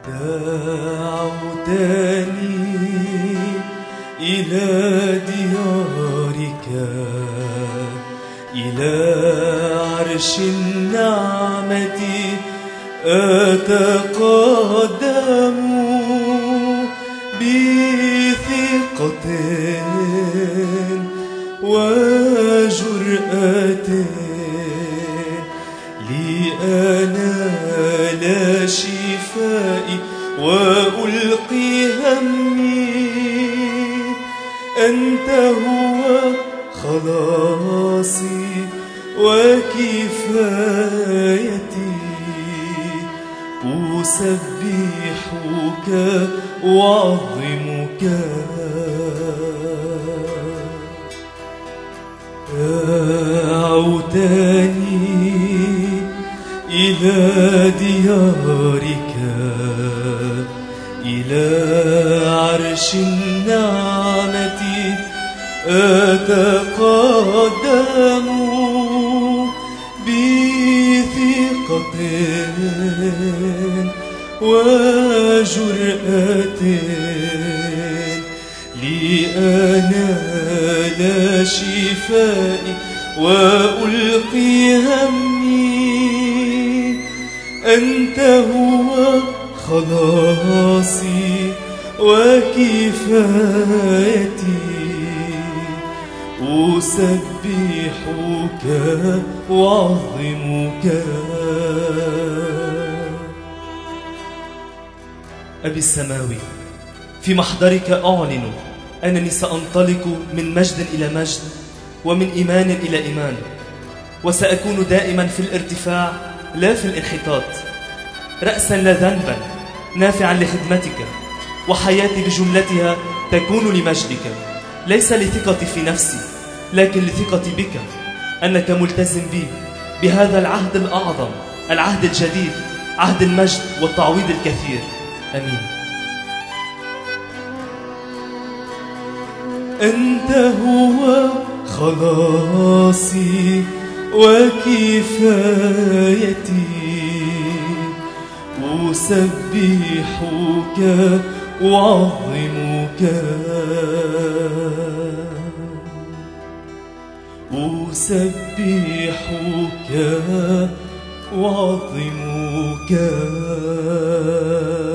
دعوتني إلى ديارك، إلى عرش النعمة أتقدم بثقة وجرأة لأنال شفائي وألقي همي. أنت هو خلاصي وكفايتي، أسبحك وأعظمك. دعوتني إلى ديارك، إلى عرش النعمة أتقدم بثقة وجرأة لأنال شفائي وألقي همي. أنت هو خلاصي وكفايتي، أسبحك وأعظمك. أبي السماوي، في محضرك أعلن أنني سأنطلق من مجد إلى مجد ومن إيمان إلى إيمان، وسأكون دائما في الارتفاع لا في الانحطاط، رأسا لا ذنبا، نافعا لخدمتك، وحياتي بجملتها تكون لمجدك، ليس لثقتي في نفسي لكن لثقتي بك، أنك ملتزم بي بهذا العهد الأعظم، العهد الجديد، عهد المجد والتعويض الكثير. آمين. أنت هو خلاصي وكفايتي، أسبحك وأعظمك. أسبحك وأعظمك.